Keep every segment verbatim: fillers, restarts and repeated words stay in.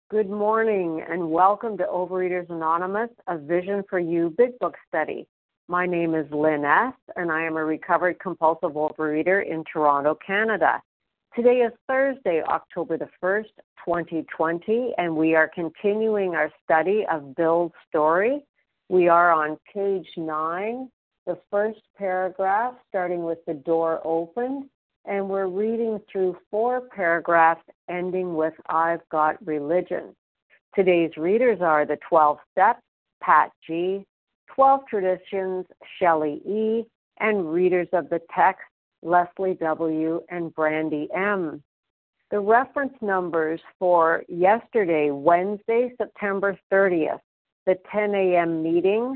Good morning and welcome to Overeaters Anonymous, a Vision for You Big Book study. My name is Lynn S. and I am a recovered compulsive overeater in Toronto, Canada. Today is Thursday, October the first, twenty twenty, and we are continuing our study of Bill's story. We are on page nine, the first paragraph, starting with the door opened. And we're reading through four paragraphs ending with I've got religion. Today's readers are the twelve Steps, Pat G., twelve Traditions, Shelley E., and readers of the text, Leslie W. and Brandy M. The reference numbers for yesterday, Wednesday, September thirtieth, the ten a.m. meeting,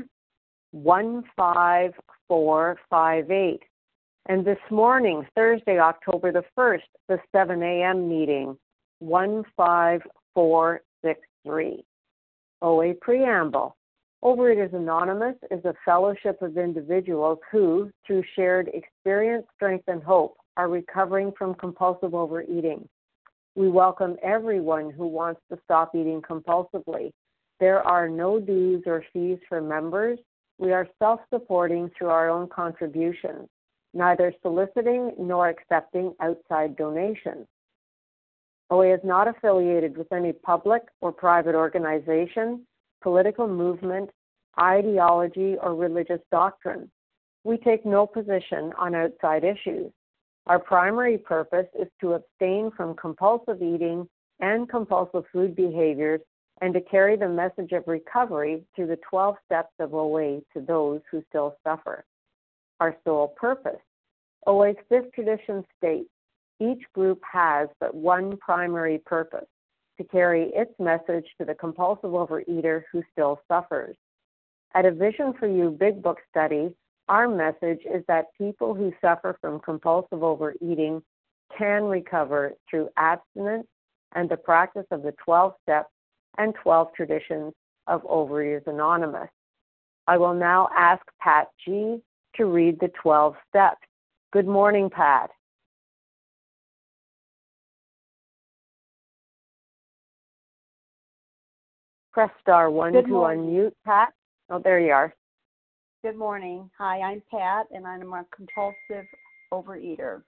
one five four five eight. And this morning, Thursday, October the first, the seven a.m. meeting, one five four six three. O A Preamble. Overeaters Anonymous is a fellowship of individuals who, through shared experience, strength, and hope, are recovering from compulsive overeating. We welcome everyone who wants to stop eating compulsively. There are no dues or fees for members. We are self-supporting through our own contributions, neither soliciting nor accepting outside donations. O A is not affiliated with any public or private organization, political movement, ideology, or religious doctrine. We take no position on outside issues. Our primary purpose is to abstain from compulsive eating and compulsive food behaviors and to carry the message of recovery through the twelve steps of O A to those who still suffer. Our sole purpose. O A's fifth tradition states, each group has but one primary purpose, to carry its message to the compulsive overeater who still suffers. At a Vision for You Big Book study, our message is that people who suffer from compulsive overeating can recover through abstinence and the practice of the twelve steps and twelve traditions of Overeaters Anonymous. I will now ask Pat G. to read the twelve steps. Good morning, Pat. Press star one Good to morning. unmute, Pat. Oh, there you are. Good morning. Hi, I'm Pat, and I'm a compulsive overeater.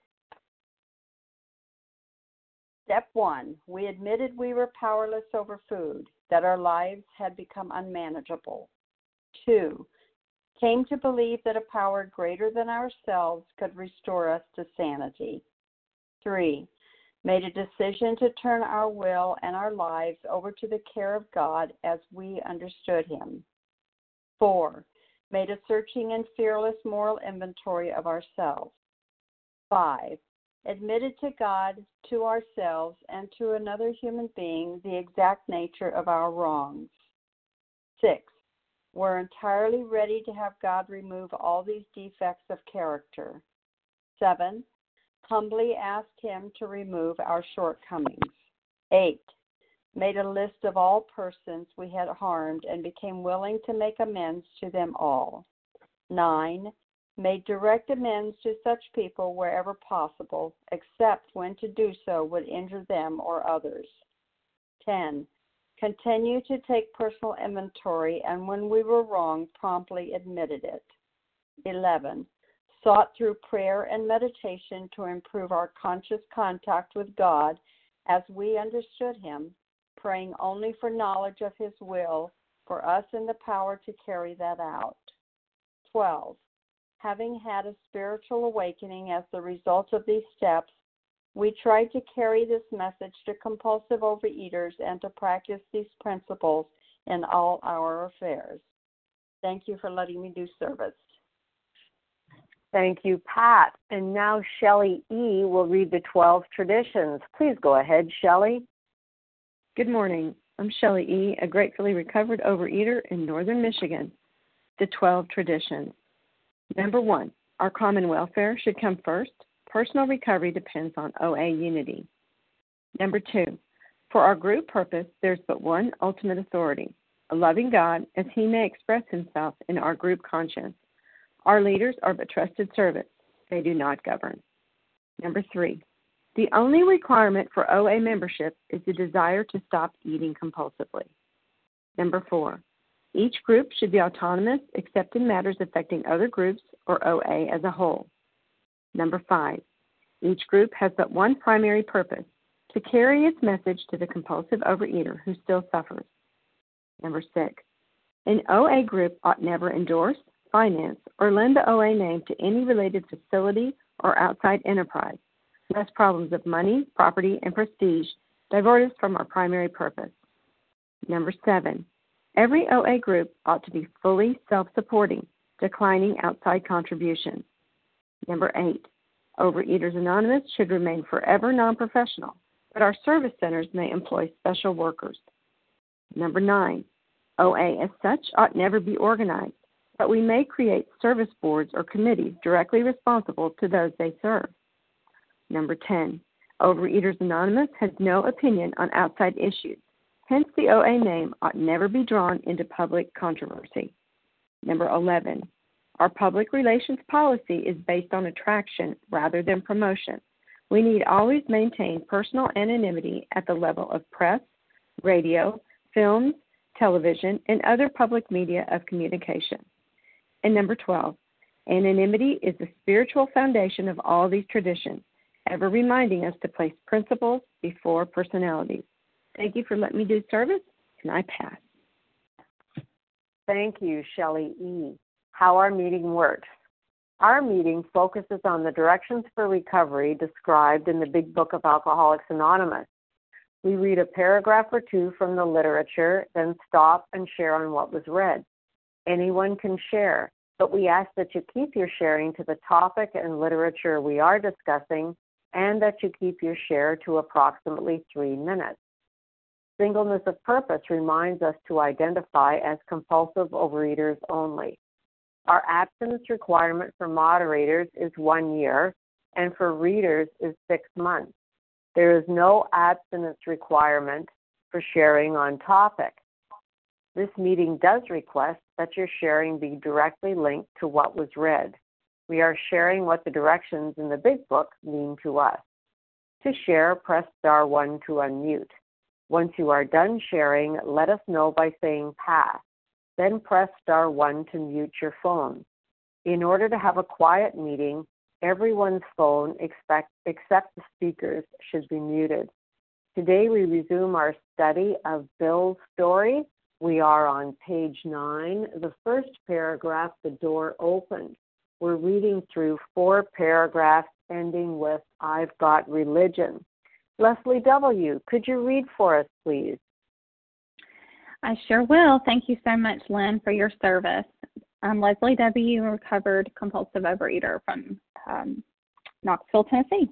Step one, we admitted we were powerless over food, that our lives had become unmanageable. Two, came to believe that a power greater than ourselves could restore us to sanity. Three, made a decision to turn our will and our lives over to the care of God as we understood Him. Four, made a searching and fearless moral inventory of ourselves. Five, admitted to God, to ourselves, and to another human being the exact nature of our wrongs. Six, we're entirely ready to have God remove all these defects of character. Seven, humbly asked Him to remove our shortcomings. Eight, made a list of all persons we had harmed and became willing to make amends to them all. Nine, made direct amends to such people wherever possible, except when to do so would injure them or others. Ten, continue to take personal inventory, and when we were wrong, promptly admitted it. Eleven, sought through prayer and meditation to improve our conscious contact with God as we understood Him, praying only for knowledge of His will for us and the power to carry that out. Twelve, having had a spiritual awakening as the result of these steps, we tried to carry this message to compulsive overeaters and to practice these principles in all our affairs. Thank you for letting me do service. Thank you, Pat. And now Shelley E. will read the twelve traditions. Please go ahead, Shelley. Good morning. I'm Shelley E., a gratefully recovered overeater in northern Michigan. The twelve traditions. Number one, our common welfare should come first. Personal recovery depends on O A unity. Number two, for our group purpose, there's but one ultimate authority, a loving God as He may express Himself in our group conscience. Our leaders are but trusted servants. They do not govern. Number three, The only requirement for O A membership is the desire to stop eating compulsively. Number four, each group should be autonomous except in matters affecting other groups or O A as a whole. Number five, each group has but one primary purpose, to carry its message to the compulsive overeater who still suffers. Number six, an O A group ought never endorse, finance, or lend the O A name to any related facility or outside enterprise, lest problems of money, property, and prestige divert us from our primary purpose. Number seven, every O A group ought to be fully self-supporting, declining outside contributions. Number eight, Overeaters Anonymous should remain forever non-professional, but our service centers may employ special workers. Number nine, O A as such ought never be organized, but we may create service boards or committees directly responsible to those they serve. Number ten, Overeaters Anonymous has no opinion on outside issues. Hence, the O A name ought never be drawn into public controversy. Number eleven, our public relations policy is based on attraction rather than promotion. We need always maintain personal anonymity at the level of press, radio, films, television, and other public media of communication. And number twelve, anonymity is the spiritual foundation of all these traditions, ever reminding us to place principles before personalities. Thank you for letting me do service, and I pass. Thank you, Shelley E. How our meeting works. Our meeting focuses on the directions for recovery described in the Big Book of Alcoholics Anonymous. We read a paragraph or two from the literature, then stop and share on what was read. Anyone can share, but we ask that you keep your sharing to the topic and literature we are discussing, and that you keep your share to approximately three minutes. Singleness of purpose reminds us to identify as compulsive overeaters only. Our abstinence requirement for moderators is one year, and for readers is six months. There is no abstinence requirement for sharing on topic. This meeting does request that your sharing be directly linked to what was read. We are sharing what the directions in the Big Book mean to us. To share, press star one to unmute. Once you are done sharing, let us know by saying pass. Then press star one to mute your phone. In order to have a quiet meeting, everyone's phone expect, except the speakers should be muted. Today we resume our study of Bill's story. We are on page nine, the first paragraph, the door opened. We're reading through four paragraphs ending with I've got religion. Leslie W., could you read for us, please? I sure will. Thank you so much, Lynn, for your service. I'm Leslie W., a recovered compulsive overeater from um, Knoxville, Tennessee.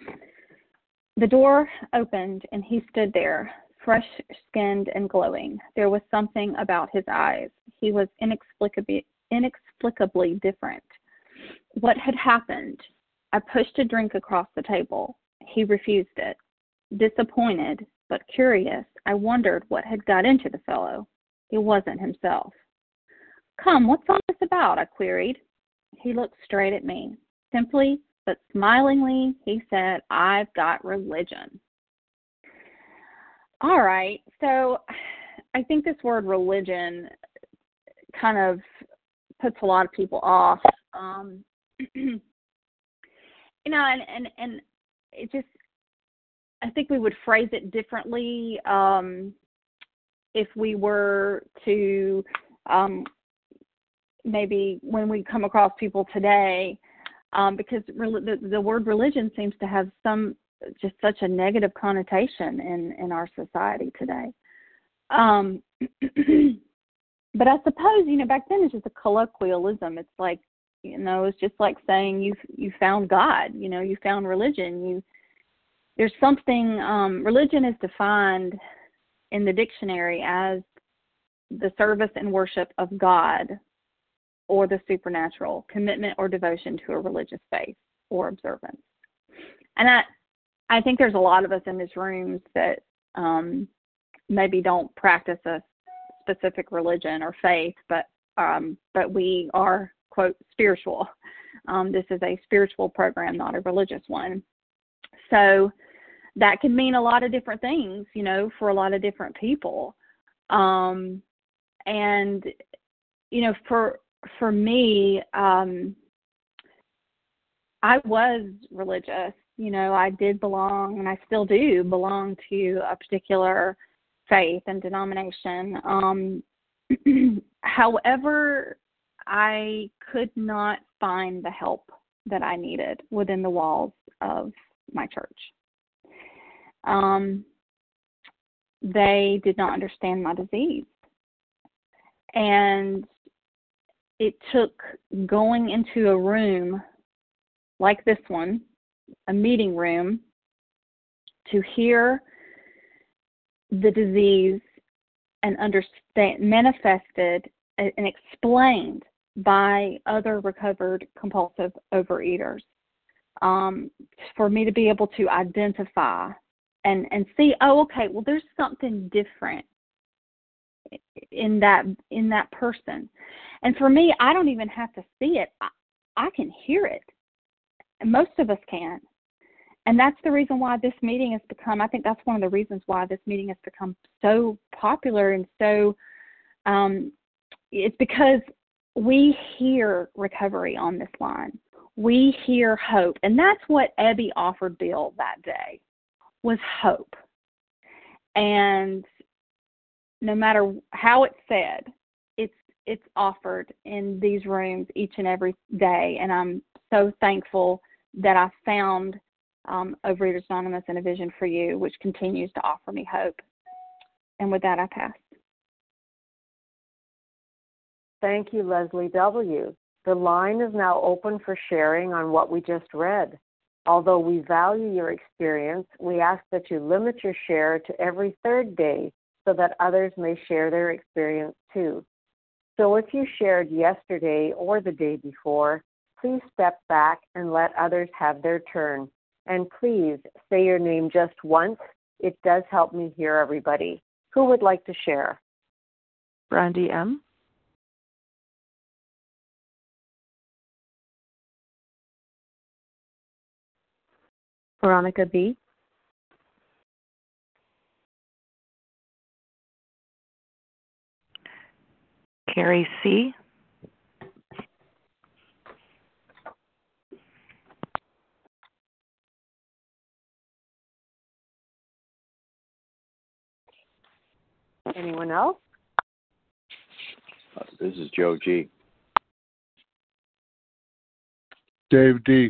The door opened, and he stood there, fresh-skinned and glowing. There was something about his eyes. He was inexplicably, inexplicably different. What had happened? I pushed a drink across the table. He refused it. Disappointed, but curious, I wondered what had got into the fellow. It wasn't himself. Come, what's all this about? I queried. He looked straight at me. Simply, but smilingly, he said, I've got religion. All right, so I think this word religion kind of puts a lot of people off. Um, you know, and, and, and it just, I think we would phrase it differently um, if we were to um, maybe when we come across people today, um, because re- the, the word religion seems to have some just such a negative connotation in, in our society today. Um, but I suppose, you know, back then it's just a colloquialism. It's like, you know, it's just like saying you you found God, you know, you found religion, you There's something, um, religion is defined in the dictionary as the service and worship of God or the supernatural, commitment or devotion to a religious faith or observance. And I, I think there's a lot of us in this room that um, maybe don't practice a specific religion or faith, but um, but we are, quote, spiritual. Um, this is a spiritual program, not a religious one. so that can mean a lot of different things, you know, for a lot of different people. Um, and, you know, for, for me, um, I was religious. You know, I did belong, and I still do belong to a particular faith and denomination. Um, however, I could not find the help that I needed within the walls of my church. Um, they did not understand my disease. And it took going into a room like this one, a meeting room, to hear the disease and understand, manifested and explained by other recovered compulsive overeaters, um, for me to be able to identify and, and see, oh, okay, well, there's something different in that in that person. And for me, I don't even have to see it. I, I can hear it. And most of us can. And that's the reason why this meeting has become, I think that's one of the reasons why this meeting has become so popular and so, um, it's because we hear recovery on this line. We hear hope. And that's what Ebby offered Bill that day, was hope. And no matter how it's said, it's it's offered in these rooms each and every day. And I'm so thankful that I found um, Overeaters Anonymous and A Vision for You, which continues to offer me hope. And with that, I pass. Thank you, Leslie W. The line is now open for sharing on what we just read. Although we value your experience, we ask that you limit your share to every third day so that others may share their experience too. So if you shared yesterday or the day before, please step back and let others have their turn. And please say your name just once. It does help me hear everybody. Who would like to share? Brandy M. Veronica B. Carrie C. Anyone else? Uh, this is Joe G. Dave D.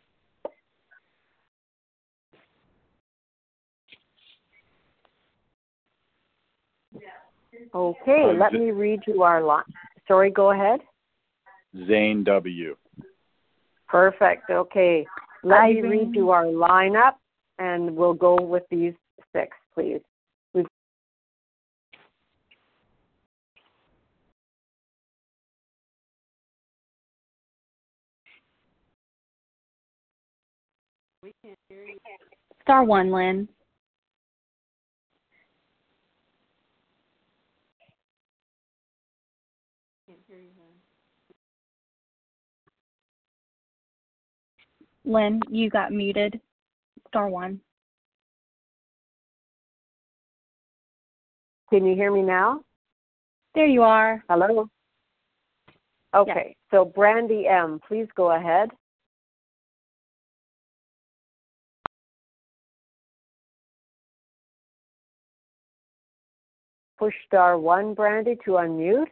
Okay, Uh, let Z- me read you our line. Sorry, go ahead. Zane W. Perfect. Okay. Let Hi, me Zane. read you our lineup, and we'll go with these six, please. We've Star one, Lynn. Lynn, you got muted. Star one. Can you hear me now? There you are. Hello? Okay. So Brandy M., please go ahead. Push star one, Brandy, to unmute.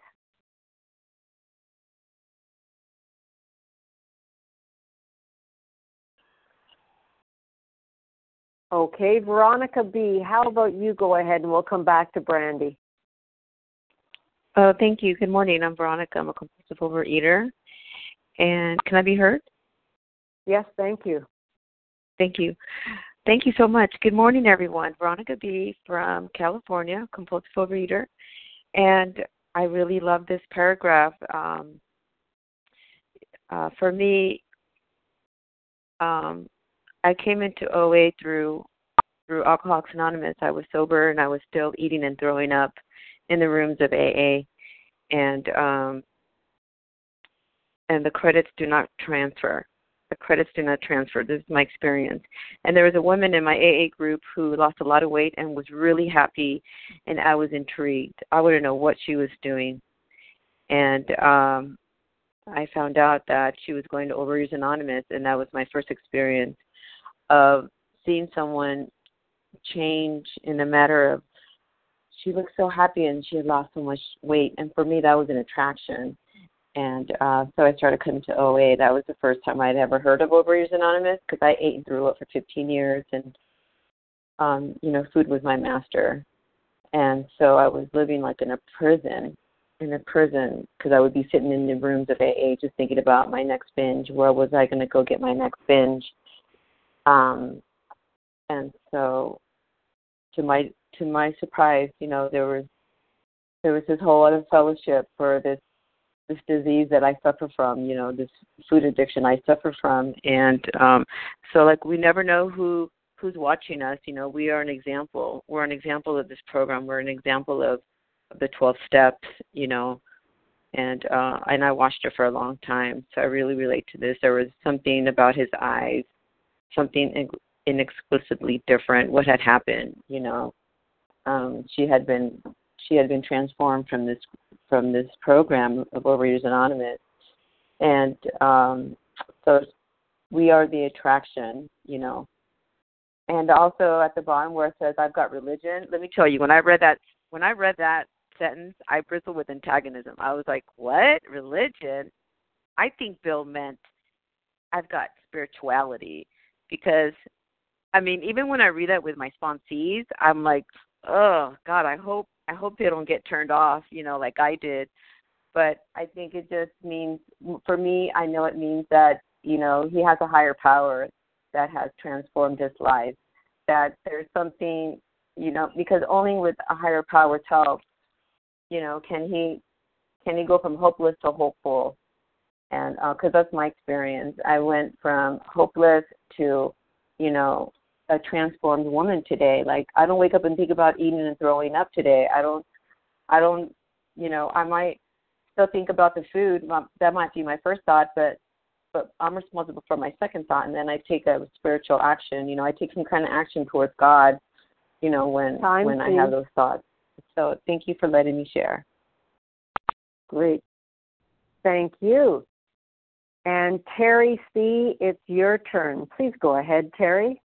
Okay, Veronica B., how about you go ahead and we'll come back to Brandy. Oh, thank you. Good morning. I'm Veronica. I'm a compulsive overeater. And can I be heard? Yes, thank you. Thank you. Thank you so much. Good morning, everyone. Veronica B. from California, compulsive overeater. And I really love this paragraph. Um, uh, for me, um, I came into O A through through Alcoholics Anonymous. I was sober and I was still eating and throwing up in the rooms of A A, and um, and the credits do not transfer. the credits did not transfer. This is my experience. And there was a woman in my A A group who lost a lot of weight and was really happy, and I was intrigued. I wanted to know what she was doing. And um, I found out that she was going to Overeaters Anonymous, and that was my first experience of seeing someone change in a matter of, she looked so happy and she had lost so much weight. And for me, that was an attraction. And uh, so I started coming to O A. That was the first time I'd ever heard of Overeaters Anonymous because I ate and threw up for fifteen years. And, um, you know, food was my master. And so I was living like in a prison, in a prison, because I would be sitting in the rooms of A A just thinking about my next binge. Where was I going to go get my next binge? Um, and so to my to my surprise, you know, there was there was this whole other fellowship for this this disease that I suffer from, you know, this food addiction I suffer from. And um, so, like, we never know who who's watching us. You know, we are an example. We're an example of this program. We're an example of, of the twelve steps, you know, and uh, and I watched it for a long time, so I really relate to this. There was something about his eyes, something inexplicably different. What had happened, you know? Um, she had been she had been transformed from this from this program of Overeaters Anonymous, and um, so we are the attraction, you know. And also at the bottom where it says I've got religion, let me tell you, when I read that when I read that sentence, I bristled with antagonism. I was like, what? Religion? I think Bill meant I've got spirituality, because I mean, even when I read that with my sponsees, I'm like, oh God, I hope I hope they don't get turned off, you know, like I did. But I think it just means, for me, I know it means that, you know, he has a higher power that has transformed his life, that there's something, you know, because only with a higher power's help, you know, can he can he go from hopeless to hopeful. And because uh, that's my experience. I went from hopeless to, you know, a transformed woman today. Like, I don't wake up and think about eating and throwing up today. I don't, I don't, you know, I might still think about the food. That might be my first thought, but but I'm responsible for my second thought, and then I take a spiritual action. You know, I take some kind of action towards God, you know, when Time when I have those thoughts. So thank you for letting me share. Great. Thank you. And Terry C., it's your turn. Please go ahead, Terry.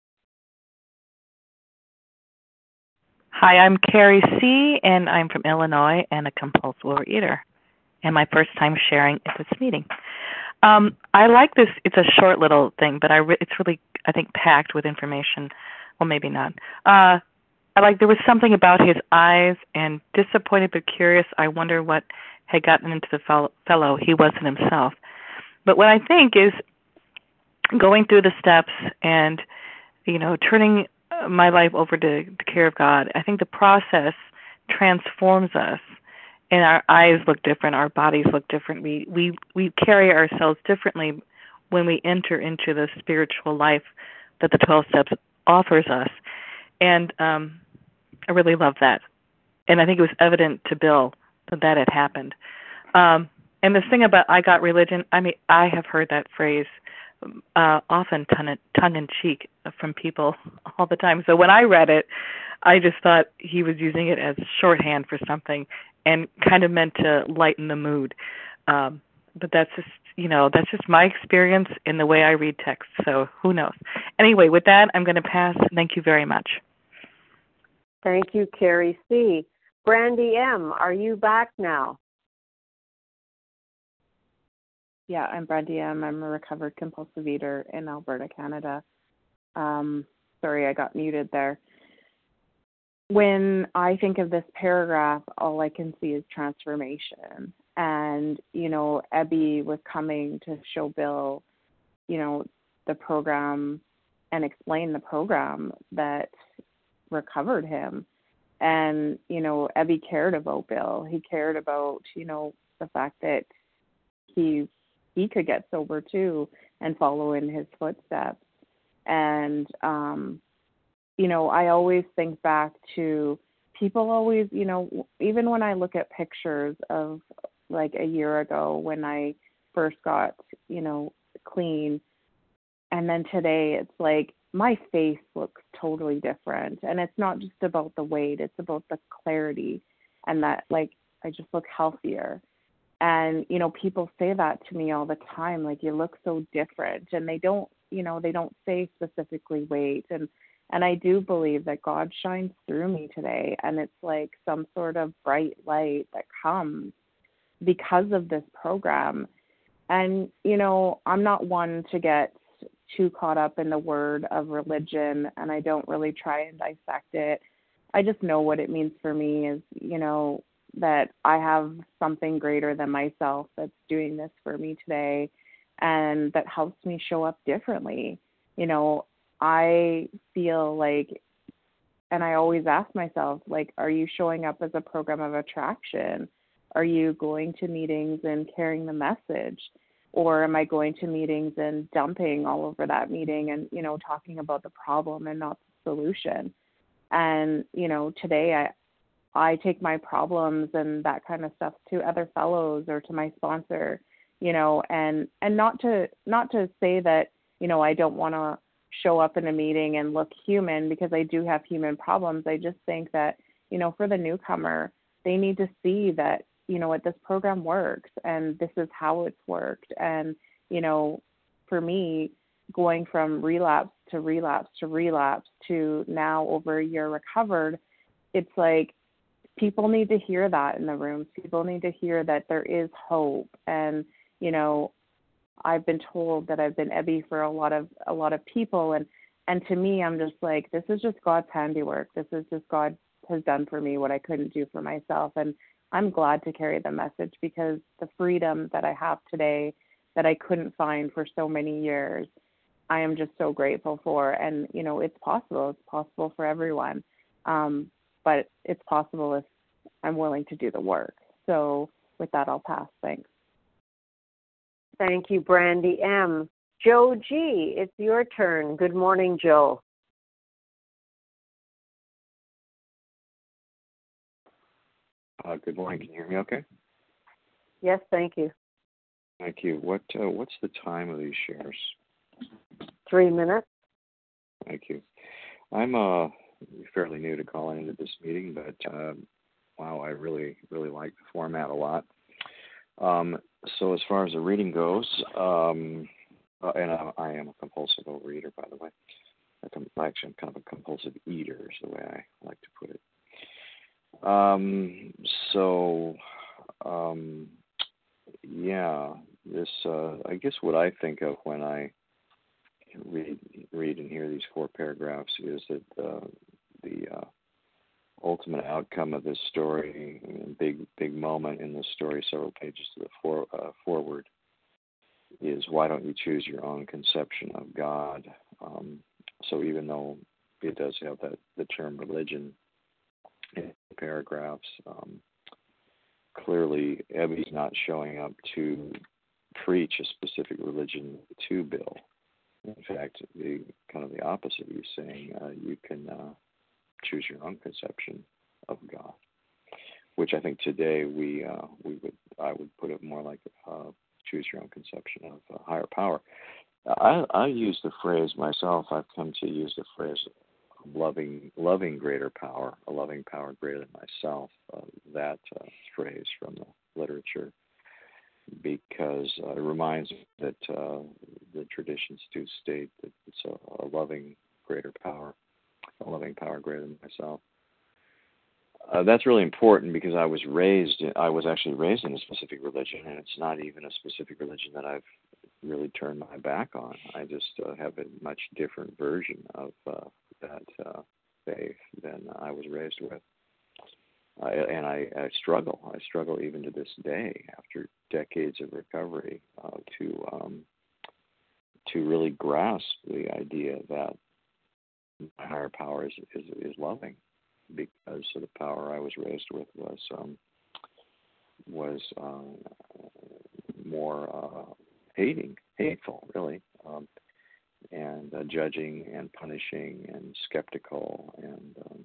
Hi, I'm Carrie C., and I'm from Illinois and a compulsive overeater, and my first time sharing at this meeting. Um, I like this. It's a short little thing, but I re- it's really, I think, packed with information. Well, maybe not. Uh, I like there was something about his eyes, and disappointed but curious. I wonder what had gotten into the fellow. fellow. He wasn't himself. But what I think is going through the steps and, you know, turning my life over to the care of God. I think the process transforms us, and our eyes look different, our bodies look different. We we we carry ourselves differently when we enter into the spiritual life that the twelve steps offers us. And um, I really love that. And I think it was evident to Bill that that had happened. Um, and this thing about I got religion, I mean, I have heard that phrase uh, often tongue, tongue-in-cheek from people all the time. So when I read it, I just thought he was using it as shorthand for something and kind of meant to lighten the mood. Um, but that's just, you know, that's just my experience in the way I read text. So who knows? Anyway, with that, I'm going to pass. Thank you very much. Thank you, Carrie C. Brandy M., are you back now? Yeah, I'm Brandy M. I'm a recovered compulsive eater in Alberta, Canada. Um, sorry, I got muted there. When I think of this paragraph, all I can see is transformation. And, you know, Ebby was coming to show Bill, you know, the program and explain the program that recovered him. And, you know, Ebby cared about Bill. He cared about, you know, the fact that he he could get sober too and follow in his footsteps. And, um, you know, I always think back to people always, you know, even when I look at pictures of like a year ago when I first got, you know, clean, and then today it's like my face looks totally different. And it's not just about the weight, it's about the clarity and that, like, I just look healthier. And, you know, people say that to me all the time, like, you look so different. And they don't, you know, they don't say specifically weight. And, and I do believe that God shines through me today. And it's like some sort of bright light that comes because of this program. And, you know, I'm not one to get too caught up in the word of religion, and I don't really try and dissect it. I just know what it means for me is, you know, that I have something greater than myself that's doing this for me today, and that helps me show up differently. You know, I feel like, and I always ask myself, like, are you showing up as a program of attraction? Are you going to meetings and carrying the message? Or am I going to meetings and dumping all over that meeting and, you know, talking about the problem and not the solution? And, you know, today I I take my problems and that kind of stuff to other fellows or to my sponsor, you know, and, and not to not to say that, you know, I don't want to show up in a meeting and look human, because I do have human problems. I just think that, you know, for the newcomer, they need to see that, you know what, this program works and this is how it's worked. And, you know, for me, going from relapse to relapse to relapse to now over a year recovered, it's like people need to hear that in the rooms. People need to hear that there is hope. And, you know, I've been told that I've been Ebby for a lot of a lot of people, and and to me, I'm just like, this is just God's handiwork. This is just God has done for me what I couldn't do for myself. And I'm glad to carry the message, because the freedom that I have today that I couldn't find for so many years, I am just so grateful for. And, you know, it's possible. It's possible for everyone. Um, but it's possible if I'm willing to do the work. So with that, I'll pass. Thanks. Thank you, Brandy M. Joe G., it's your turn. Good morning, Joe. Uh, good morning. Can you hear me okay? Yes, thank you. Thank you. What uh, What's the time of these shares? Three minutes. Thank you. I'm uh, fairly new to calling into this meeting, but uh, wow, I really, really like the format a lot. Um, so as far as the reading goes, um, uh, and I, I am a compulsive overeater, by the way. I'm actually I'm kind of a compulsive eater is the way I like to put it. Um, so, um, yeah, this, uh, I guess what I think of when I read, read and hear these four paragraphs is that, uh, the, uh, ultimate outcome of this story, a big, big moment in this story, several pages to the for, uh, forward, is why don't you choose your own conception of God? Um, so even though it does have that, the term religion in paragraphs, um, clearly Ebby's not showing up to preach a specific religion to Bill. In fact, the kind of the opposite. He's saying uh, you can uh, choose your own conception of God, which I think today we uh, we would I would put it more like uh, choose your own conception of uh, higher power. I I use the phrase myself. I've come to use the phrase loving loving greater power, a loving power greater than myself. Uh, that uh, phrase from the literature, because uh, it reminds me that uh, the traditions do state that it's a, a loving greater power, a loving power greater than myself. Uh, that's really important because I was raised, I was actually raised in a specific religion, and it's not even a specific religion that I've really turned my back on. I just uh, have a much different version of uh, that uh, faith than I was raised with. I, and I, I struggle. I struggle even to this day, after decades of recovery, uh, to um, to really grasp the idea that my higher power is, is, is loving, because of the power I was raised with was um, was uh, more uh, hating, hateful, really, um, and uh, judging and punishing and skeptical. And um,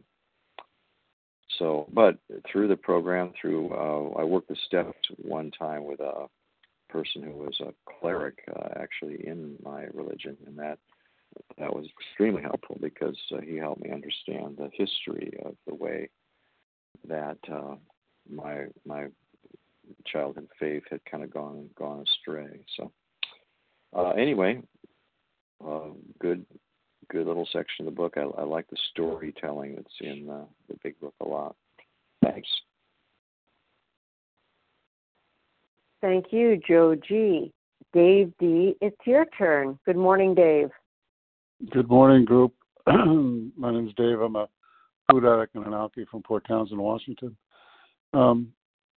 so, but through the program, through uh, I worked the steps one time with a person who was a cleric uh, actually in my religion, and that that was extremely helpful because uh, he helped me understand the history of the way that uh, my my childhood faith had kind of gone gone astray. So uh, anyway, uh, good good little section of the book. I, I like the storytelling that's in uh, the big book a lot. Thanks. Thank you, Joe G. Dave D., it's your turn. Good morning, Dave. Good morning, group. My name is Dave. I'm a food addict and an alkie from Port Townsend, Washington. Um,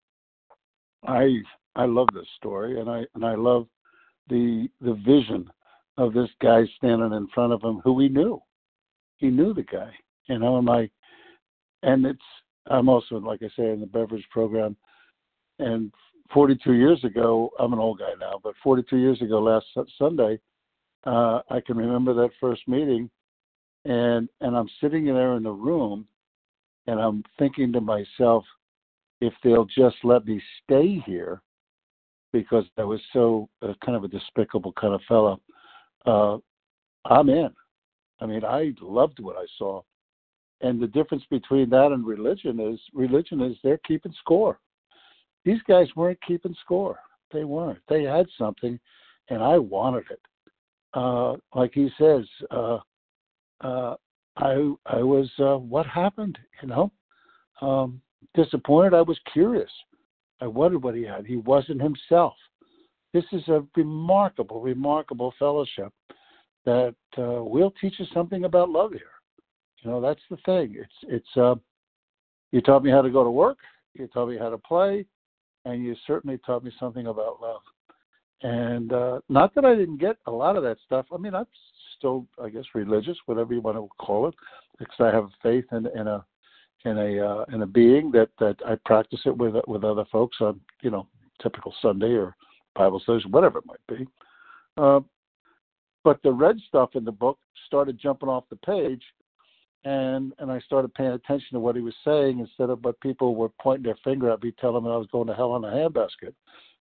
I I love this story, and I and I love the the vision of this guy standing in front of him who he knew. He knew the guy, you know. And my and it's I'm also, like I say, in the beverage program. And forty-two years ago, I'm an old guy now, but forty-two years ago, last Sunday, uh, I can remember that first meeting, and and I'm sitting there in the room, and I'm thinking to myself, if they'll just let me stay here, because I was so uh, kind of a despicable kind of fellow, uh, I'm in. I mean, I loved what I saw. And the difference between that and religion is, religion is they're keeping score. These guys weren't keeping score. They weren't. They had something, and I wanted it. Uh, like he says, uh, uh, I I was, uh, what happened, you know? Um, disappointed. I was curious. I wondered what he had. He wasn't himself. This is a remarkable, remarkable fellowship that uh, will teach us something about love here. You know, that's the thing. It's, it's. Uh, you taught me how to go to work. You taught me how to play. And you certainly taught me something about love. And uh, not that I didn't get a lot of that stuff. I mean, I'm still, I guess, religious, whatever you want to call it, because I have faith in, in a in a uh, in a being that, that I practice it with with other folks on, you know, typical Sunday or Bible studies, whatever it might be. Uh, but the red stuff in the book started jumping off the page. And and I started paying attention to what he was saying instead of what people were pointing their finger at me, telling me I was going to hell in a handbasket.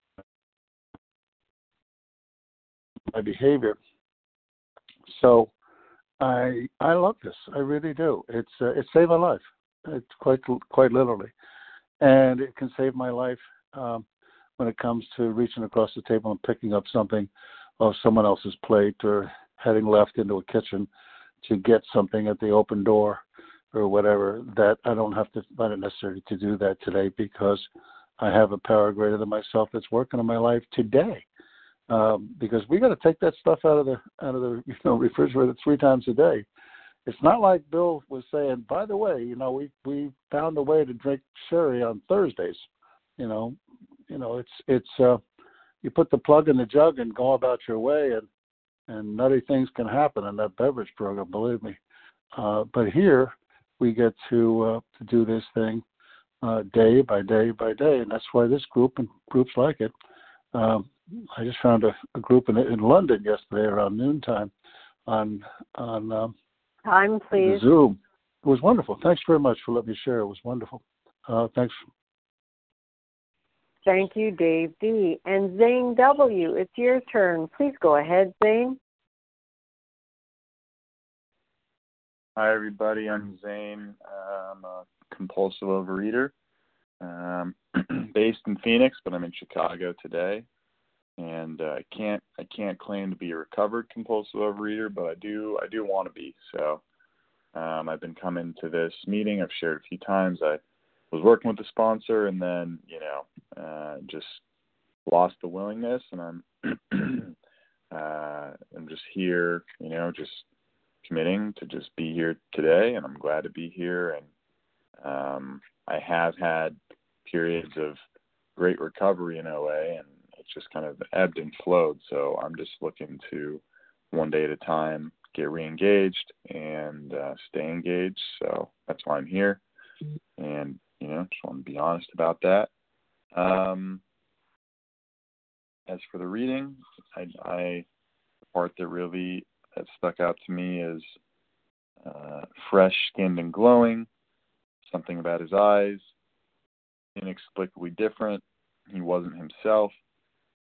My behavior. So I I love this. I really do. It's uh, it saved my life. It's quite quite literally, and it can save my life um, when it comes to reaching across the table and picking up something off someone else's plate or heading left into a kitchen to get something at the open door or whatever, that I don't have to, I don't necessarily to do that today because I have a power greater than myself that's working in my life today. Um, because we got to take that stuff out of the, out of the, you know, refrigerator three times a day. It's not like Bill was saying, by the way, you know, we, we found a way to drink sherry on Thursdays. You know, you know, it's, it's, uh, you put the plug in the jug and go about your way, and, and nutty things can happen in that beverage program, believe me. Uh, but here we get to uh, to do this thing uh, day by day by day, and that's why this group and groups like it. Um, I just found a, a group in in London yesterday around noontime on on um, time, please. Zoom. It was wonderful. Thanks very much for letting me share. It was wonderful. Uh, thanks. Thank you, Dave D. And Zane W., it's your turn. Please go ahead, Zane. Hi, everybody. I'm Zane. Uh, I'm a compulsive overeater, um, based in Phoenix, but I'm in Chicago today. And uh, I can't I can't claim to be a recovered compulsive overeater, but I do I do want to be. So um, I've been coming to this meeting. I've shared a few times. I was working with the sponsor, and then, you know, uh, just lost the willingness, and I'm uh, I'm just here, you know, just committing to just be here today, and I'm glad to be here. And um, I have had periods of great recovery in O A, and it's just kind of ebbed and flowed. So I'm just looking to, one day at a time, get re-engaged and uh, stay engaged. So that's why I'm here. And, you know, just want to be honest about that. Um, as for the reading, I, I the part that really that stuck out to me is uh, fresh skinned and glowing, something about his eyes, inexplicably different. He wasn't himself.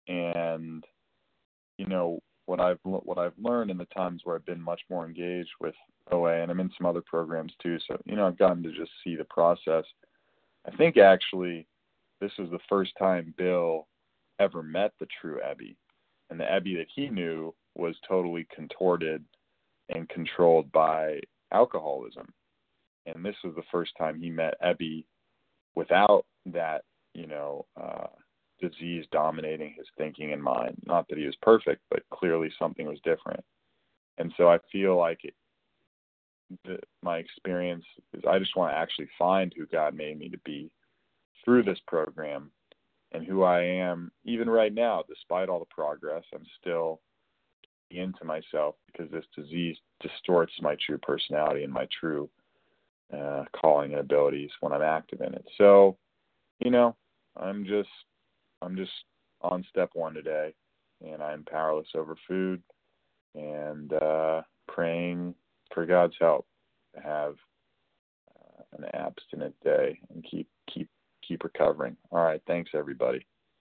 And, you know, what I've what I've learned in the times where I've been much more engaged with O A, and I'm in some other programs too, so, you know, I've gotten to just see the process. I think actually this was the first time Bill ever met the true Ebby. And the Ebby that he knew was totally contorted and controlled by alcoholism. And this was the first time he met Ebby without that, you know, uh, disease dominating his thinking and mind. Not that he was perfect, but clearly something was different. And so I feel like it, the, my experience is I just want to actually find who God made me to be through this program, and who I am even right now. Despite all the progress, I'm still into myself because this disease distorts my true personality and my true uh, calling and abilities when I'm active in it. So, you know, I'm just I'm just on step one today, and I'm powerless over food and uh, praying for God's help to have uh, an abstinent day and keep keep keep recovering. All right, thanks everybody.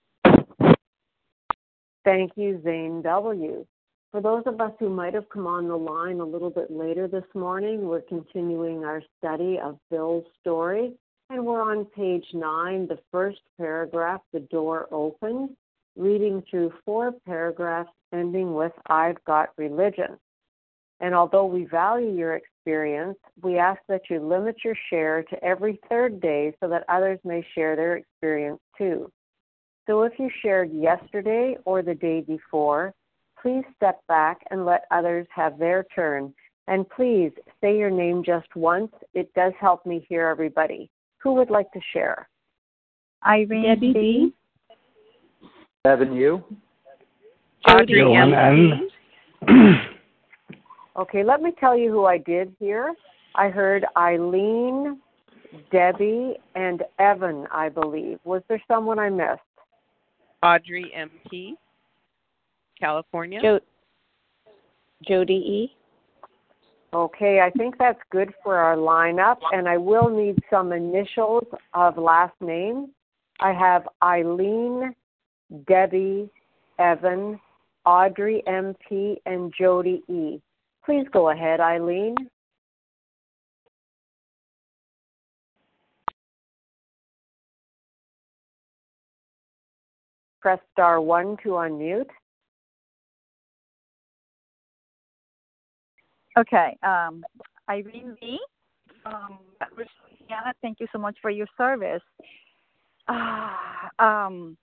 Thank you, Zane W. For those of us who might have come on the line a little bit later this morning, we're continuing our study of Bill's story, and we're on page nine, the first paragraph, The Door Opened, reading through four paragraphs ending with I've Got Religion. And although we value your experience, we ask that you limit your share to every third day so that others may share their experience too. So if you shared yesterday or the day before, please step back and let others have their turn. And please say your name just once. It does help me hear everybody. Who would like to share? Irene Debbie B. Evan U. Audrey M. Okay, let me tell you who I did here. I heard Eileen, Debbie, and Evan, I believe. Was there someone I missed? Audrey M P, California. Jo- Jody E. Okay, I think that's good for our lineup, and I will need some initials of last names. I have Eileen, Debbie, Evan, Audrey M P, and Jody E. Please go ahead, Eileen. Press star one to unmute. Okay, um, Irene B. from Louisiana, thank you so much for your service. Uh, um,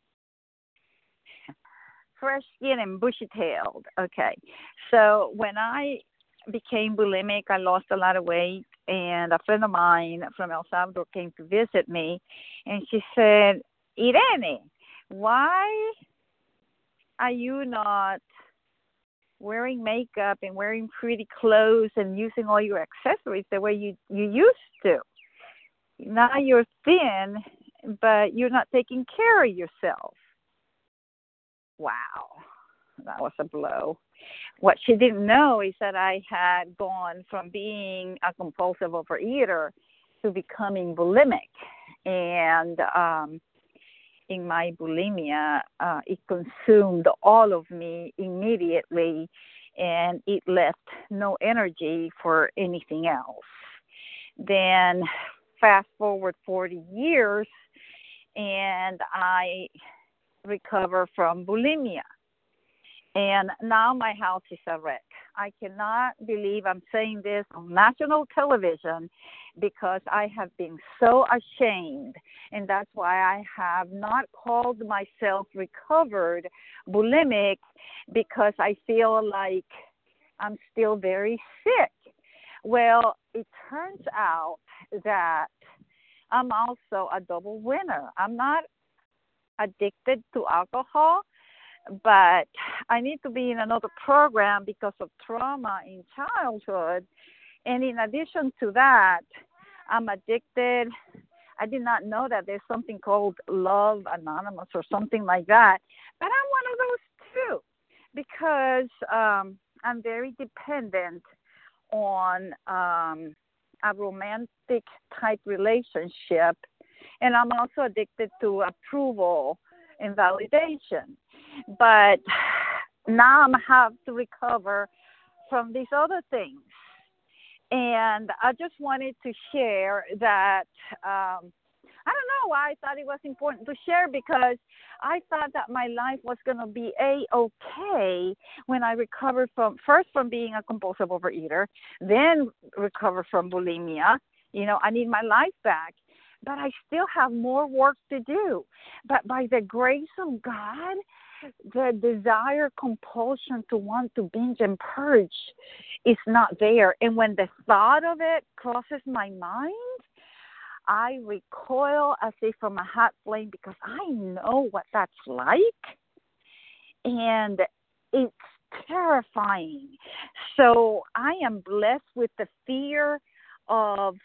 fresh skin and bushy-tailed. Okay, so when I became bulimic, I lost a lot of weight, and a friend of mine from El Salvador came to visit me, and she said, Irene, why are you not wearing makeup and wearing pretty clothes and using all your accessories the way you, you used to? Now you're thin, but you're not taking care of yourself. Wow, that was a blow. What she didn't know is that I had gone from being a compulsive overeater to becoming bulimic. And um, in my bulimia, uh, it consumed all of me immediately, and it left no energy for anything else. Then fast forward forty years, and I recover from bulimia. And now my house is a wreck. I cannot believe I'm saying this on national television because I have been so ashamed. And that's why I have not called myself recovered bulimic, because I feel like I'm still very sick. Well, it turns out that I'm also a double winner. I'm not addicted to alcohol, but I need to be in another program because of trauma in childhood. And in addition to that, I'm addicted. I did not know that there's something called Love Anonymous or something like that, but I'm one of those too, because um, I'm very dependent on um, a romantic type relationship, and I'm also addicted to approval and validation. but now I'm have to recover from these other things. And I just wanted to share that. Um, I don't know why I thought it was important to share, because I thought that my life was going to be a-okay when I recovered from, first from being a compulsive overeater, then recover from bulimia. You know, I need my life back, but I still have more work to do. But by the grace of God, the desire, compulsion to want to binge and purge is not there. And when the thought of it crosses my mind, I recoil as if from a hot flame, because I know what that's like. And it's terrifying. So I am blessed with the fear of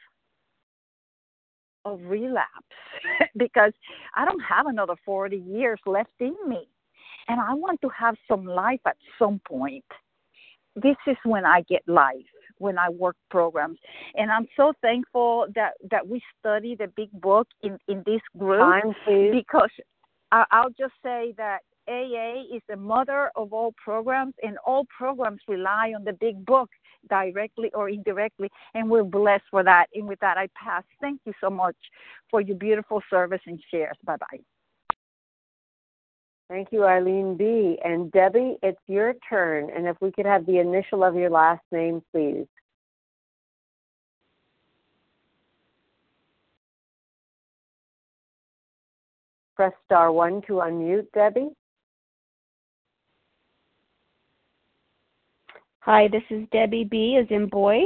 of relapse because I don't have another forty years left in me. And I want to have some life at some point. This is when I get life, when I work programs. And I'm so thankful that, that we study the big book in, in this group. Time, please. Because I, I'll just say that A A is the mother of all programs, and all programs rely on the big book directly or indirectly, and we're blessed for that. And with that, I pass. Thank you so much for your beautiful service and shares. Bye-bye. Thank you, Eileen B. And Debbie, it's your turn. And if we could have the initial of your last name, please. Press star one to unmute, Debbie. Hi, this is Debbie B. as in boy.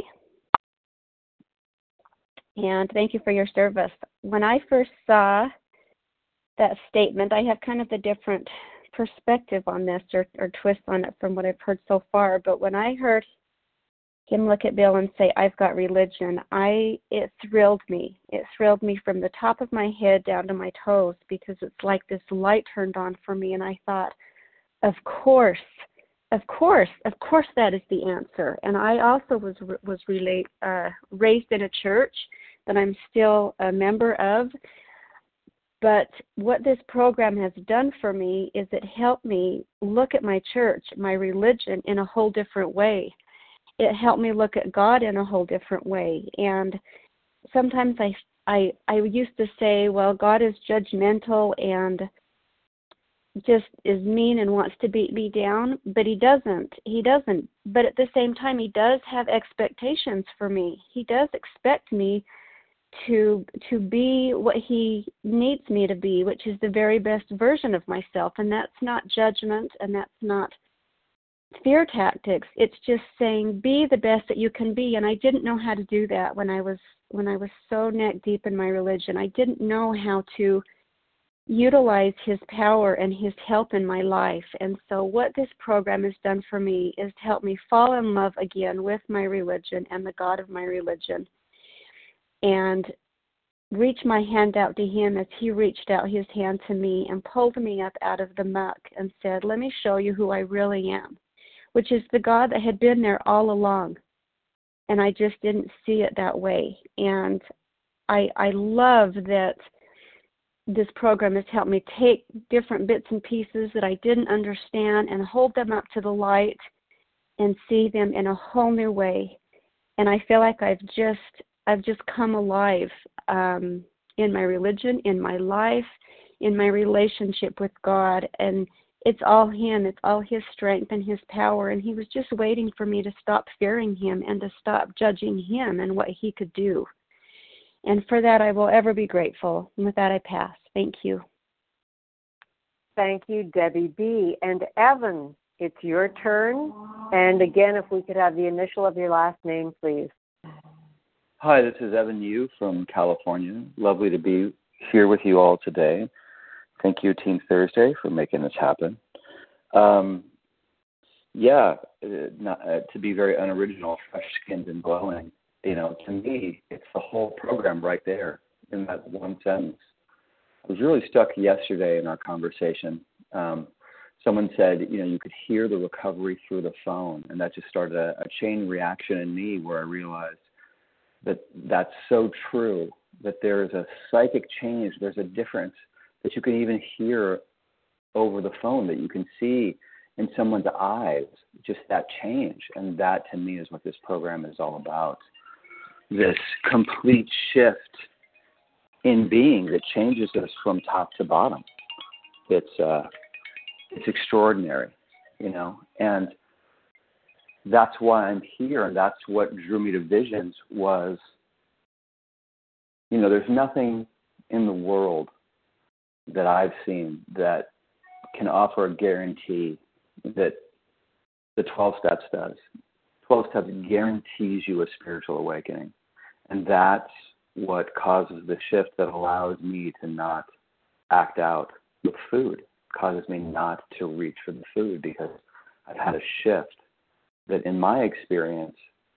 And thank you for your service. When I first saw that statement, I have kind of a different perspective on this or, or twist on it from what I've heard so far. But when I heard him look at Bill and say, I've got religion, I it thrilled me. It thrilled me from the top of my head down to my toes, because it's like this light turned on for me. And I thought, of course, of course, of course that is the answer. And I also was was relate, uh, raised in a church that I'm still a member of. But what this program has done for me is it helped me look at my church, my religion, in a whole different way. It helped me look at God in a whole different way. And sometimes I, I, I used to say, well, God is judgmental and just is mean and wants to beat me down, but he doesn't. He doesn't. But at the same time, he does have expectations for me. He does expect me to to be what he needs me to be, which is the very best version of myself. And that's not judgment, and that's not fear tactics. It's just saying, be the best that you can be. And I didn't know how to do that when I was when I was so neck deep in my religion. I didn't know how to utilize his power and his help in my life. And so what this program has done for me is to help me fall in love again with my religion and the God of my religion, and reach my hand out to him as he reached out his hand to me and pulled me up out of the muck and said, let me show you who I really am, which is the God that had been there all along. And I just didn't see it that way. And I I love that this program has helped me take different bits and pieces that I didn't understand and hold them up to the light and see them in a whole new way. And I feel like I've just I've just come alive um, in my religion, in my life, in my relationship with God. And it's all him. It's all his strength and his power. And he was just waiting for me to stop fearing him and to stop judging him and what he could do. And for that, I will ever be grateful. And with that, I pass. Thank you. Thank you, Debbie B. And Evan, it's your turn. And again, if we could have the initial of your last name, please. Hi, this is Evan Yu from California. Lovely to be here with you all today. Thank you, Teen Thursday, for making this happen. Um, yeah, uh, not, uh, to be very unoriginal, fresh-skinned and glowing, you know, to me, it's the whole program right there in that one sentence. I was really stuck yesterday in our conversation. Um, someone said, you know, you could hear the recovery through the phone, and that just started a, a chain reaction in me where I realized that that's so true, that there is a psychic change, there's a difference, that you can even hear over the phone, that you can see in someone's eyes just that change. And that, to me, is what this program is all about. This complete shift in being that changes us from top to bottom. It's uh, it's extraordinary, you know, and that's why I'm here, and that's what drew me to Visions was, you know, there's nothing in the world that I've seen that can offer a guarantee that the twelve steps does. twelve steps guarantees you a spiritual awakening, and that's what causes the shift that allows me to not act out with food, causes me not to reach for the food, because I've had a shift that, in my experience,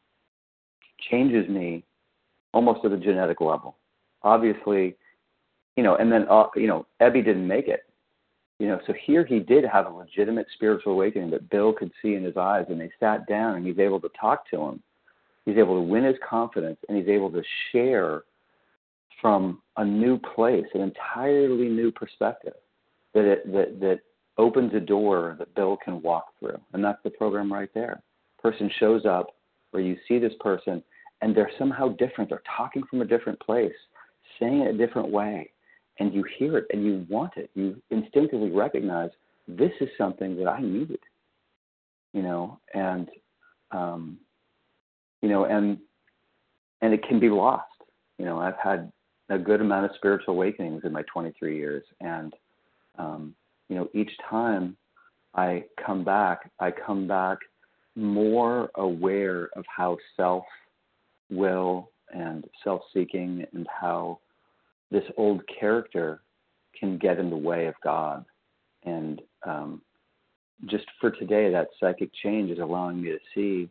changes me almost at a genetic level. Obviously, you know, and then, uh, you know, Ebby didn't make it. You know, so here he did have a legitimate spiritual awakening that Bill could see in his eyes, and they sat down, and he's able to talk to him. He's able to win his confidence, and he's able to share from a new place, an entirely new perspective that it, that that opens a door that Bill can walk through. And that's the program right there. Person shows up where you see this person, and they're somehow different. They're talking from a different place, saying it a different way, and you hear it and you want it. You instinctively recognize this is something that I needed, you know, and um, you know, and and it can be lost. You know, I've had a good amount of spiritual awakenings in my twenty-three years, and um, you know, each time I come back, I come back more aware of how self-will and self-seeking and how this old character can get in the way of God. And um, just for today, that psychic change is allowing me to see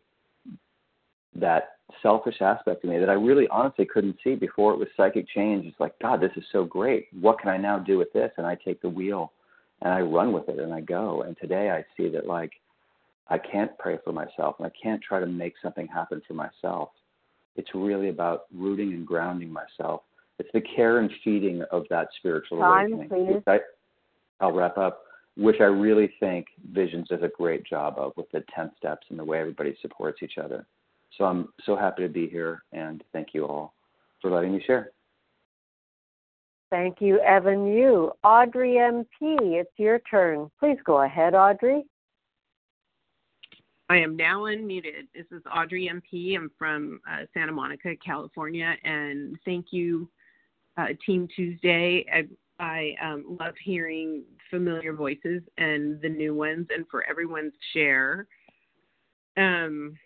that selfish aspect of me that I really honestly couldn't see before it was psychic change. It's like, God, this is so great. What can I now do with this? And I take the wheel and I run with it and I go. And today I see that, like, I can't pray for myself and I can't try to make something happen for myself. It's really about rooting and grounding myself. It's the care and feeding of that spiritual Time, awakening. please. I, I'll wrap up, which I really think Visions does a great job of with the ten steps and the way everybody supports each other. So I'm so happy to be here, and thank you all for letting me share. Thank you, Evan Yu. Audrey M P, it's your turn. Please go ahead, Audrey. I am now unmuted. This is Audrey M P. I'm from uh, Santa Monica, California, and thank you, uh, Team Tuesday. I, I um, love hearing familiar voices and the new ones, and for everyone's share. Um,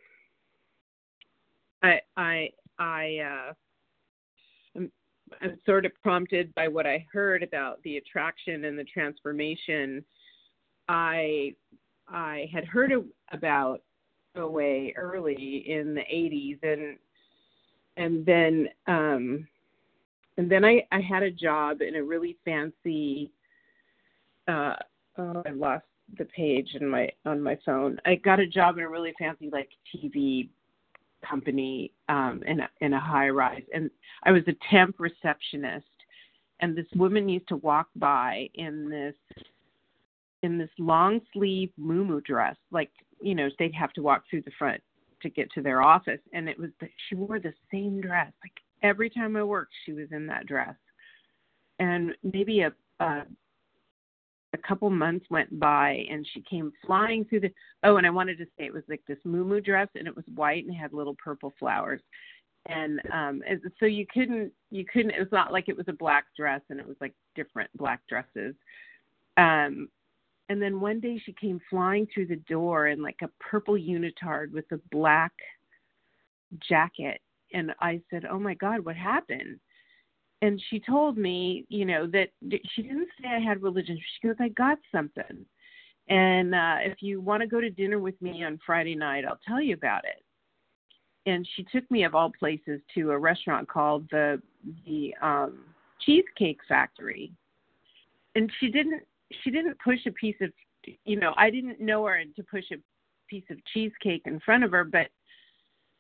I I I uh, I'm, I'm sort of prompted by what I heard about the attraction and the transformation. I I had heard about O A early in the eighties, and and then um, and then I, I had a job in a really fancy. Uh, oh, I lost the page in my on my phone. I got a job in a really fancy like T V company um, in a in a high rise, and I was a temp receptionist. And this woman used to walk by in this. in this long sleeve muumuu dress, like, you know, they'd have to walk through the front to get to their office. And it was, the, she wore the same dress. Like every time I worked, she was in that dress. And maybe a, a, a couple months went by and she came flying through the, oh, and I wanted to say it was like this muumuu dress, and it was white and had little purple flowers. And um, so you couldn't, you couldn't, it was not like it was a black dress and it was like different black dresses. Um, And then one day she came flying through the door in like a purple unitard with a black jacket. And I said, oh my God, what happened? And she told me, you know, that she didn't say I had religion. She goes, I got something. And uh, if you want to go to dinner with me on Friday night, I'll tell you about it. And she took me, of all places, to a restaurant called the, the um, Cheesecake Factory. And she didn't, She didn't push a piece of, you know, I didn't know her to push a piece of cheesecake in front of her, but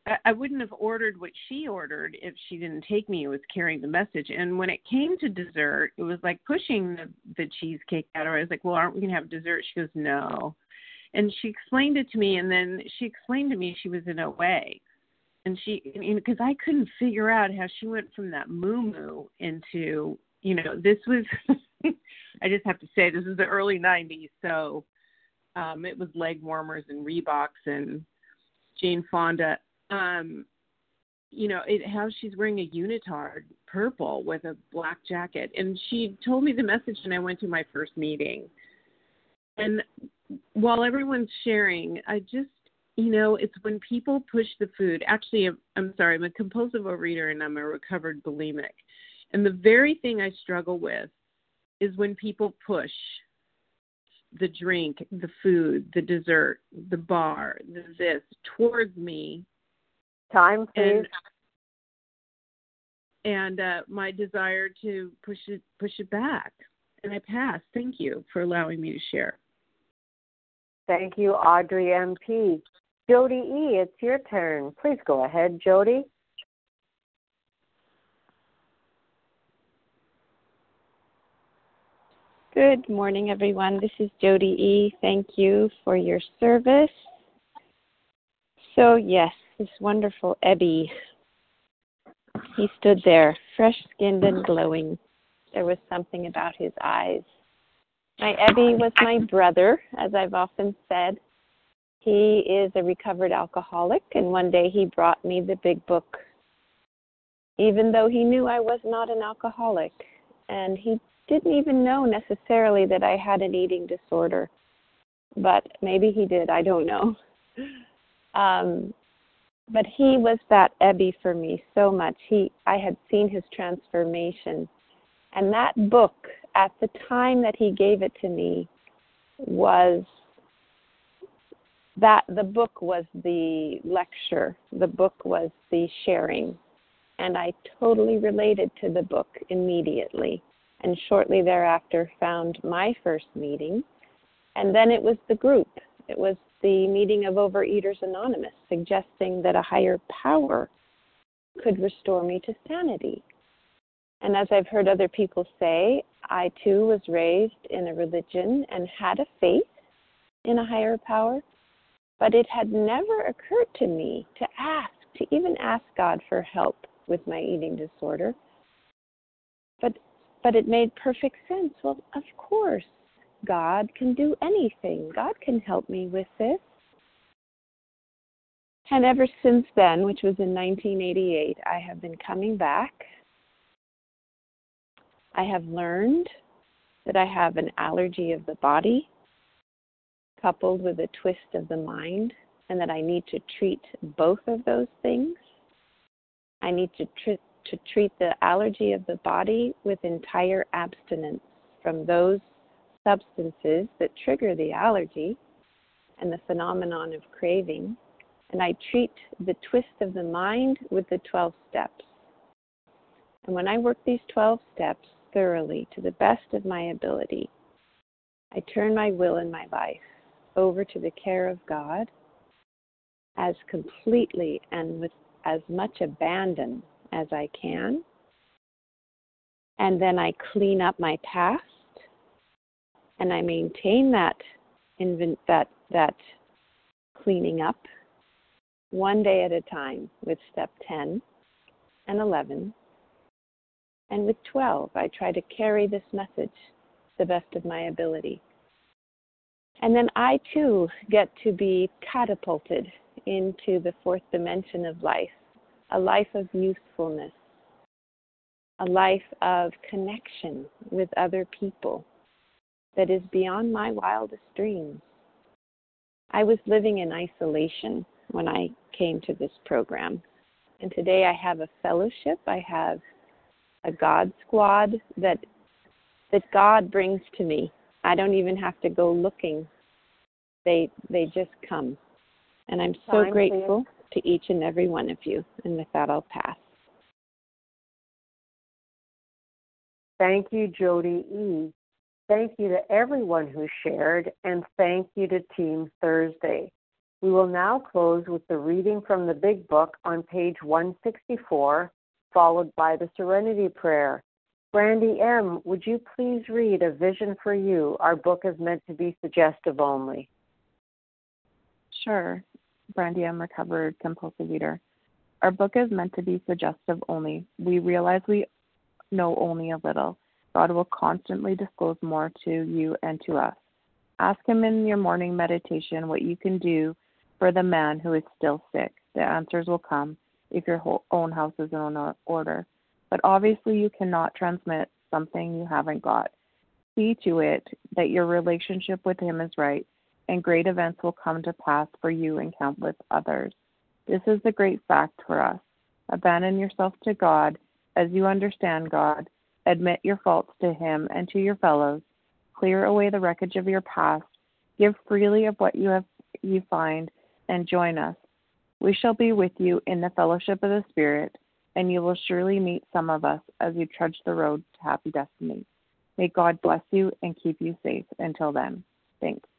I, I wouldn't have ordered what she ordered if she didn't take me. It was carrying the message. And when it came to dessert, it was like pushing the, the cheesecake at her. I was like, well, aren't we going to have dessert? She goes, no. And she explained it to me, and then she explained to me she was in O A. And she, because I couldn't figure out how she went from that moo-moo into, you know, this was, I just have to say, this is the early nineties. So um, it was leg warmers and Reeboks and Jane Fonda. Um, you know, it, how she's wearing a unitard purple with a black jacket. And she told me the message, and I went to my first meeting. And while everyone's sharing, I just, you know, it's when people push the food. Actually, I'm, I'm sorry, I'm a compulsive overeater and I'm a recovered bulimic. And the very thing I struggle with is when people push the drink, the food, the dessert, the bar, the this towards me. Time, please. And, and uh, my desire to push it, push it back. And I pass. Thank you for allowing me to share. Thank you, Audrey M P. Jody E., it's your turn. Please go ahead, Jody. Good morning, everyone. This is Jody E. Thank you for your service. So, yes, this wonderful Ebby, he stood there, fresh-skinned and glowing. There was something about his eyes. My Ebby was my brother, as I've often said. He is a recovered alcoholic, and one day he brought me the big book, even though he knew I was not an alcoholic. And he didn't even know necessarily that I had an eating disorder, but maybe he did, I don't know. Um, but he was that Ebby for me so much. He, I had seen his transformation, and that book, at the time that he gave it to me, was that the book was the lecture, the book was the sharing, and I totally related to the book immediately, and shortly thereafter found my first meeting, and then it was the group. It was the meeting of Overeaters Anonymous, suggesting that a higher power could restore me to sanity. And as I've heard other people say, I too was raised in a religion and had a faith in a higher power, but it had never occurred to me to ask, to even ask God for help with my eating disorder. But but it made perfect sense. Well, of course, God can do anything. God can help me with this. And ever since then, which was in nineteen eighty-eight, I have been coming back. I have learned that I have an allergy of the body coupled with a twist of the mind, and that I need to treat both of those things. I need to, tr- to treat the allergy of the body with entire abstinence from those substances that trigger the allergy and the phenomenon of craving. And I treat the twist of the mind with the twelve steps. And when I work these twelve steps thoroughly to the best of my ability, I turn my will and my life over to the care of God as completely and with as much abandon as I can. And then I clean up my past, and I maintain that that that cleaning up one day at a time with step ten and eleven. And with twelve, I try to carry this message to the best of my ability. And then I, too, get to be catapulted into the fourth dimension of life, a life of usefulness, a life of connection with other people that is beyond my wildest dreams. I was living in isolation when I came to this program. And today I have a fellowship. I have a God squad that that God brings to me. I don't even have to go looking. They they just come. And I'm so Time, grateful please. to each and every one of you. And with that, I'll pass. Thank you, Jody E. Thank you to everyone who shared, and thank you to Team Thursday. We will now close with the reading from the Big Book on page one sixty-four, followed by the Serenity Prayer. Brandy M., would you please read A Vision for You? Our book is meant to be suggestive only. Sure. Brandy M., recovered compulsive reader. Our book is meant to be suggestive only. We realize we know only a little. God will constantly disclose more to you and to us. Ask Him in your morning meditation what you can do for the man who is still sick. The answers will come if your whole own house is in order. But obviously you cannot transmit something you haven't got. See to it that your relationship with Him is right, and great events will come to pass for you and countless others. This is the great fact for us. Abandon yourself to God as you understand God. Admit your faults to Him and to your fellows. Clear away the wreckage of your past. Give freely of what you have you find, and join us. We shall be with you in the fellowship of the Spirit, and you will surely meet some of us as you trudge the road to happy destiny. May God bless you and keep you safe until then. Thanks.